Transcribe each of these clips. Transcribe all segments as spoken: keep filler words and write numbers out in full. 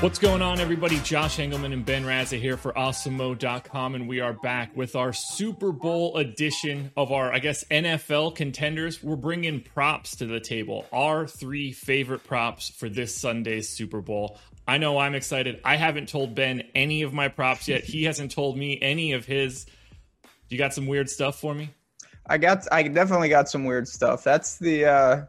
What's going on, everybody? Josh Engelman and Ben Razza here for Awesemo dot com, and we are back with our Super Bowl edition of our, I guess, N F L contenders. We're bringing props to the table, our three favorite props for this Sunday's Super Bowl. I know I'm excited. I haven't told Ben any of my props yet. He hasn't told me any of his. You got some weird stuff for me? I got, I definitely got some weird stuff. That's the, uh,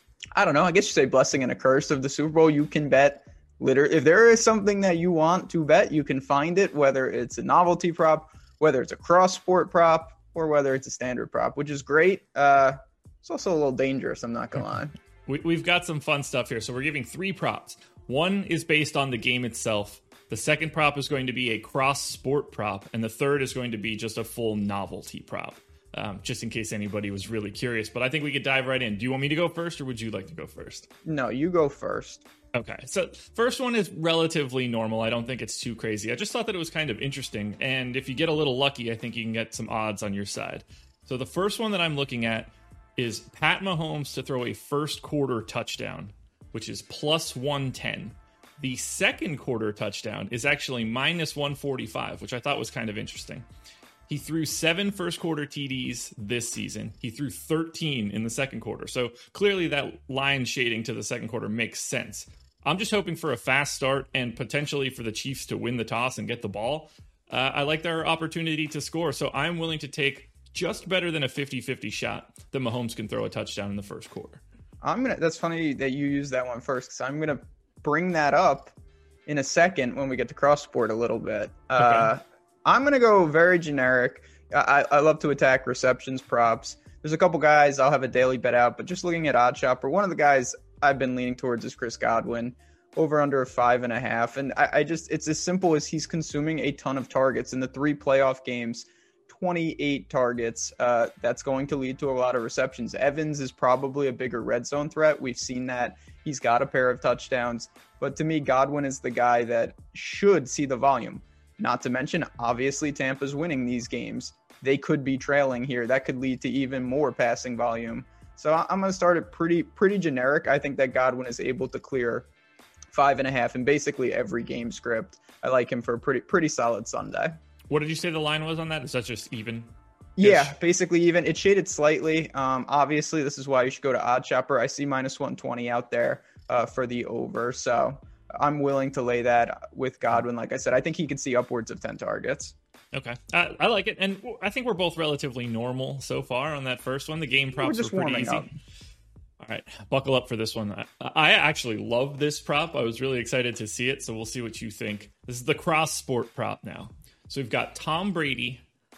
I don't know, I guess you say blessing and a curse of the Super Bowl. You can bet. Literally, if there is something that you want to bet, you can find it, whether it's a novelty prop, whether it's a cross-sport prop, or whether it's a standard prop, which is great. Uh, it's also a little dangerous, I'm not going to lie. We, we've got some fun stuff here. So we're giving three props. One is based on the game itself. The second prop is going to be a cross-sport prop, and the third is going to be just a full novelty prop, um, just in case anybody was really curious. But I think we could dive right in. Do you want me to go first, or would you like to go first? No, you go first. Okay, so first one is relatively normal. I don't think it's too crazy. I just thought that it was kind of interesting, and if you get a little lucky, I think you can get some odds on your side. So the first one that I'm looking at is Pat Mahomes to throw a first quarter touchdown, which is plus one ten. The second quarter touchdown is actually minus one forty-five, which I thought was kind of interesting. He threw seven first quarter T Ds this season. He threw thirteen in the second quarter. So clearly that line shading to the second quarter makes sense. I'm just hoping for a fast start and potentially for the Chiefs to win the toss and get the ball. Uh, I like their opportunity to score, so I'm willing to take just better than a fifty-fifty shot that Mahomes can throw a touchdown in the first quarter. I'm gonna. That's funny that you use that one first, because I'm going to bring that up in a second when we get to cross-sport a little bit. Uh, okay. I'm going to go very generic. I, I love to attack receptions props. There's a couple guys I'll have a daily bet out, but just looking at OddsShopper, one of the guys I've been leaning towards is Chris Godwin, over under five and a half. And I, I just, it's as simple as he's consuming a ton of targets in the three playoff games, twenty-eight targets. Uh, that's going to lead to a lot of receptions. Evans is probably a bigger red zone threat. We've seen that. He's got a pair of touchdowns. But to me, Godwin is the guy that should see the volume. Not to mention, obviously, Tampa's winning these games. They could be trailing here. That could lead to even more passing volume. So I'm going to start it pretty pretty generic. I think that Godwin is able to clear five and a half in basically every game script. I like him for a pretty pretty solid Sunday. What did you say the line was on that? Is that just even? Yeah, basically even. It shaded slightly. Um, obviously, this is why you should go to OddsShopper. I see minus one twenty out there uh, for the over. So I'm willing to lay that with Godwin. Like I said, I think he could see upwards of ten targets. Okay. I, I like it. And I think we're both relatively normal so far on that first one. The game props we're just were pretty easy. Up. All right. Buckle up for this one. I, I actually love this prop. I was really excited to see it. So we'll see what you think. This is the cross sport prop now. So we've got Tom Brady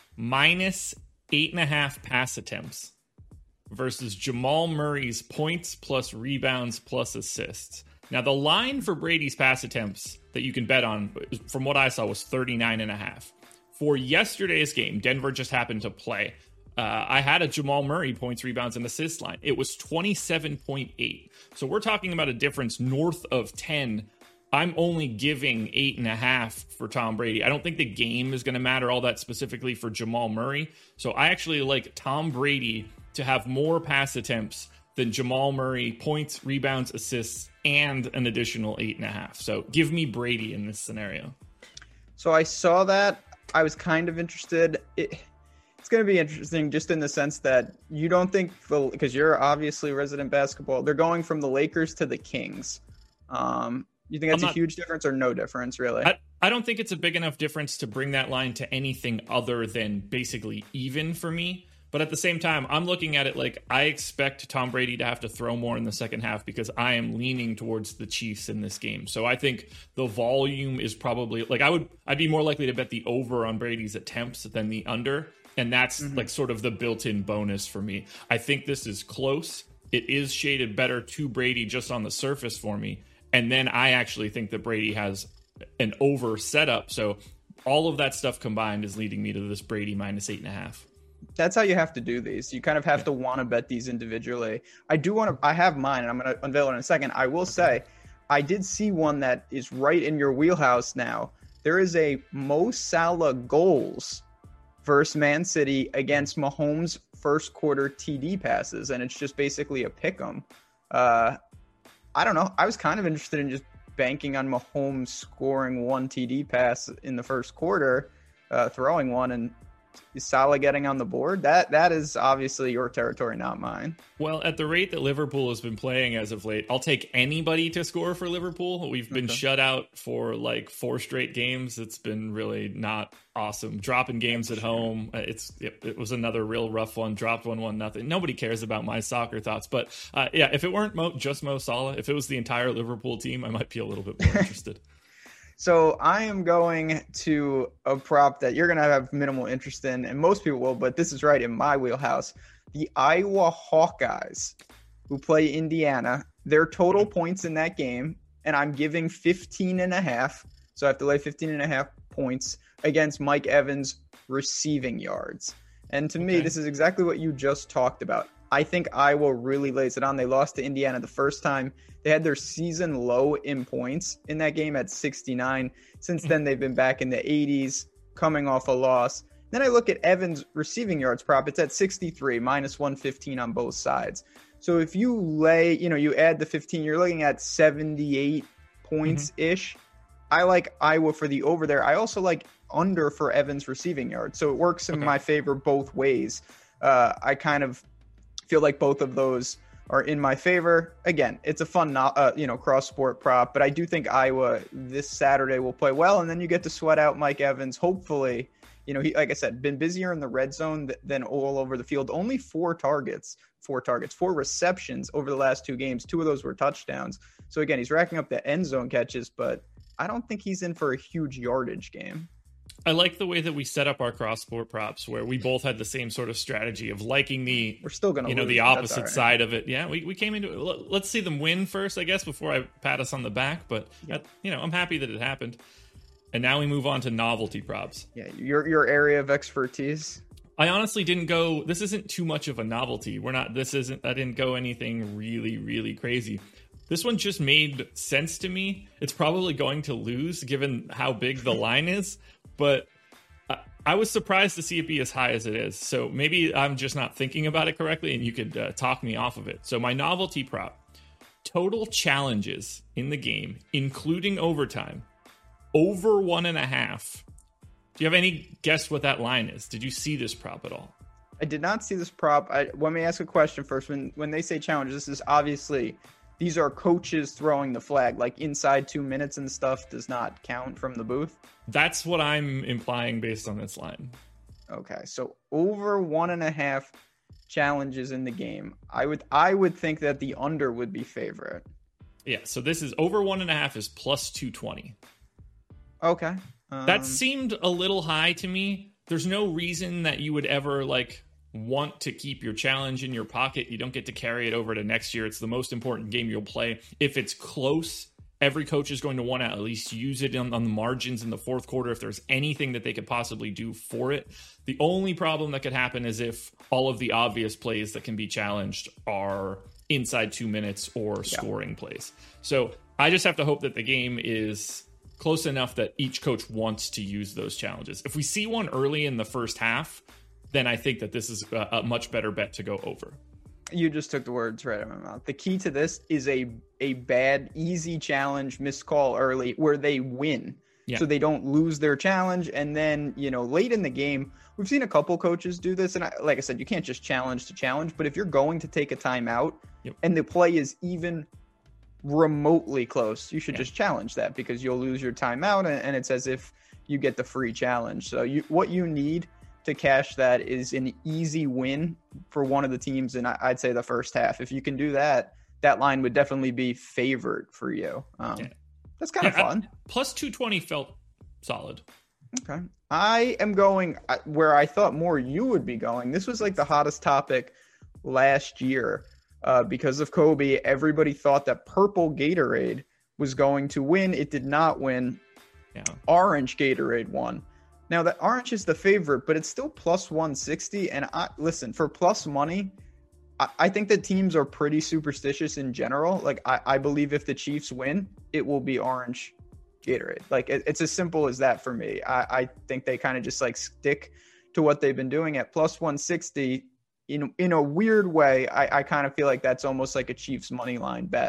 minus eight and a half pass attempts versus Jamal Murray's points plus rebounds plus assists. Now, the line for Brady's pass attempts that you can bet on, from what I saw, was thirty-nine and a half. For yesterday's game, Denver just happened to play. Uh, I had a Jamal Murray points, rebounds, and assist line. It was twenty-seven point eight. So we're talking about a difference north of ten. I'm only giving eight and a half for Tom Brady. I don't think the game is going to matter all that specifically for Jamal Murray. So I actually like Tom Brady to have more pass attempts than Jamal Murray points, rebounds, assists, and an additional eight and a half. So give me Brady in this scenario. So I saw that. I was kind of interested. It, it's going to be interesting just in the sense that you don't think, because you're obviously resident basketball, they're going from the Lakers to the Kings. Um, you think that's not a huge difference or no difference, really? I, I don't think it's a big enough difference to bring that line to anything other than basically even for me. But at the same time, I'm looking at it like I expect Tom Brady to have to throw more in the second half because I am leaning towards the Chiefs in this game. So I think the volume is probably like I would I'd be more likely to bet the over on Brady's attempts than the under. And that's mm-hmm. like sort of the built-in bonus for me. I think this is close. It is shaded better to Brady just on the surface for me. And then I actually think that Brady has an over setup. So all of that stuff combined is leading me to this Brady minus eight and a half. That's how you have to do these. You kind of have yeah. to want to bet these individually. I do want to, I have mine and I'm going to unveil it in a second. I will say, I did see one that is right in your wheelhouse now. There is a Mo Salah goals versus Man City against Mahomes first quarter T D passes. And it's just basically a pick 'em. Uh, I don't know. I was kind of interested in just banking on Mahomes scoring one T D pass in the first quarter, uh, throwing one, and Salah getting on the board. That that is obviously your territory, not mine. Well, at the rate that Liverpool has been playing as of late, I'll take anybody to score for Liverpool. We've been okay. shut out for like four straight games. It's been really not awesome. Dropping games at home. It's it, it was another real rough one. Dropped one one nothing. Nobody cares about my soccer thoughts, but uh, yeah, if it weren't Mo, just Mo Salah, if it was the entire Liverpool team, I might be a little bit more interested. So I am going to a prop that you're going to have minimal interest in, and most people will, but this is right in my wheelhouse. The Iowa Hawkeyes, who play Indiana, their total points in that game, and I'm giving fifteen and a half, so I have to lay fifteen and a half points against Mike Evans receiving yards. And to okay. me, this is exactly what you just talked about. I think Iowa really lays it on. They lost to Indiana the first time. They had their season low in points in that game at sixty-nine. Since then, they've been back in the eighties, coming off a loss. Then I look at Evans' receiving yards prop. It's at sixty-three, minus one fifteen on both sides. So if you lay, you know, you add the fifteen, you're looking at seventy-eight points-ish. Mm-hmm. I like Iowa for the over there. I also like under for Evans' receiving yards. So it works in okay. my favor both ways. Uh, I kind of feel like both of those are in my favor. Again, it's a fun, uh, you know, cross sport prop, but I do think Iowa this Saturday will play well, and then you get to sweat out Mike Evans. Hopefully, you know, he, like I said, been busier in the red zone th- than all over the field. Only four targets, four targets, four receptions over the last two games. Two of those were touchdowns. So again, he's racking up the end zone catches, but I don't think he's in for a huge yardage game. I like the way that we set up our cross sport props, where we both had the same sort of strategy of liking the, we're still gonna, you know, lose. the opposite right. side of it. Yeah, we, we came into it. Let's see them win first, I guess, before I pat us on the back. But yeah. you know, I'm happy that it happened. And now we move on to novelty props. Yeah, your your area of expertise. I honestly didn't go. This isn't too much of a novelty. We're not. This isn't. I didn't go anything really, really crazy. This one just made sense to me. It's probably going to lose given how big the line is, but I was surprised to see it be as high as it is. So maybe I'm just not thinking about it correctly, and you could uh, talk me off of it. So my novelty prop, total challenges in the game, including overtime, over one and a half. Do you have any guess what that line is? Did you see this prop at all? I did not see this prop. I, let me ask a question first. When when they say challenges, this is obviously, these are coaches throwing the flag, like inside two minutes and stuff does not count from the booth. That's what I'm implying based on this line. Okay, so over one and a half challenges in the game. I would I would think that the under would be favorite. Yeah, so this is over one and a half is plus two twenty. Okay. Um, that seemed a little high to me. There's no reason that you would ever like want to keep your challenge in your pocket. You don't get to carry it over to next year. It's the most important game you'll play. If it's close, every coach is going to want to at least use it on, on the margins in the fourth quarter if there's anything that they could possibly do for it. The only problem that could happen is if all of the obvious plays that can be challenged are inside two minutes or yeah. scoring plays. So I just have to hope that the game is close enough that each coach wants to use those challenges. If we see one early in the first half, then I think that this is a, a much better bet to go over. You just took the words right out of my mouth. The key to this is a a bad, easy challenge, missed call early, where they win. Yeah. So they don't lose their challenge. And then, you know, late in the game, we've seen a couple coaches do this. And I, like I said, you can't just challenge to challenge. But if you're going to take a timeout yep. and the play is even remotely close, you should yeah. just challenge that, because you'll lose your timeout. And, and it's as if you get the free challenge. So you what you need to cash that is an easy win for one of the teams, and I'd say the first half. If you can do that, that line would definitely be favored for you. Um, yeah. That's kind of yeah, fun. I, plus two twenty felt solid. Okay. I am going where I thought more you would be going. This was like the hottest topic last year uh, because of Kobe. Everybody thought that purple Gatorade was going to win. It did not win. Yeah. Orange Gatorade won. Now, the orange is the favorite, but it's still plus one sixty. And I listen, for plus money, I, I think that teams are pretty superstitious in general. Like, I, I believe if the Chiefs win, it will be orange Gatorade. Like, it, it's as simple as that for me. I, I think they kind of just like stick to what they've been doing at plus one sixty. In, in a weird way, I, I kind of feel like that's almost like a Chiefs money line bet.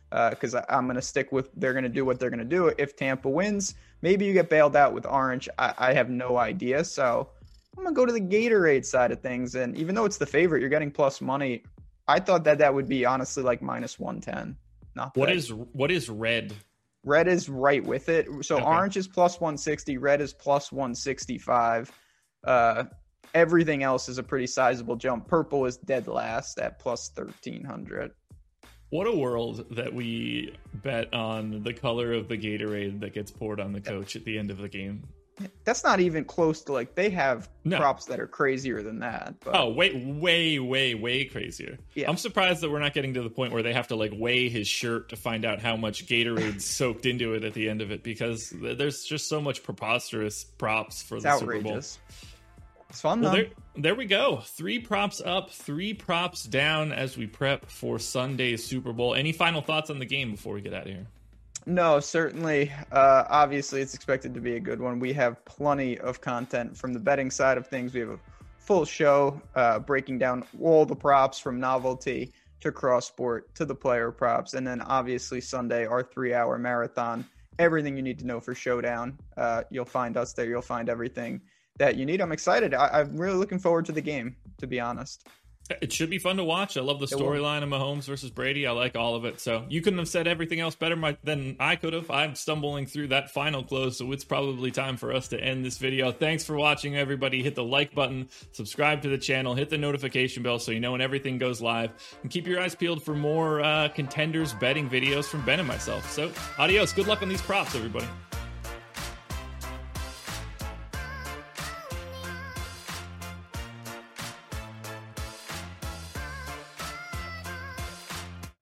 because uh, I'm going to stick with they're going to do what they're going to do. If Tampa wins, maybe you get bailed out with Orange. I, I have no idea. So I'm going to go to the Gatorade side of things. And even though it's the favorite, you're getting plus money. I thought that that would be honestly like minus one ten. Not what bad. is what is red? Red is right with it. So Okay. Orange is plus one sixty. Red is plus one sixty-five. Uh, everything else is a pretty sizable jump. Purple is dead last at plus thirteen hundred. What a world that we bet on the color of the Gatorade that gets poured on the coach at the end of the game. That's not even close to like they have No. props that are crazier than that. But Oh, way, way, way, way crazier. Yeah. I'm surprised that we're not getting to the point where they have to like weigh his shirt to find out how much Gatorade's soaked into it at the end of it, because there's just so much preposterous props for it's the Super Bowl. outrageous. It's fun Well, though. there, there we go. Three props up, three props down as we prep for Sunday's Super Bowl. Any final thoughts on the game before we get out of here? No, certainly. Uh, obviously, it's expected to be a good one. We have plenty of content from the betting side of things. We have a full show uh, breaking down all the props from novelty to cross sport to the player props. And then obviously Sunday, our three hour marathon, everything you need to know for Showdown. Uh, you'll find us there. You'll find everything that you need. I'm excited. I- I'm really looking forward to the game, to be honest. It should be fun to watch. I love the It will. storyline of Mahomes versus Brady. I like all of it. So you couldn't have said everything else better my, than I could have. I'm stumbling through that final close, so it's probably time for us to end this video. Thanks for watching, everybody. Hit the like button, subscribe to the channel, hit the notification bell so you know when everything goes live, and keep your eyes peeled for more uh, contenders betting videos from Ben and myself. So adios. Good luck on these props, everybody.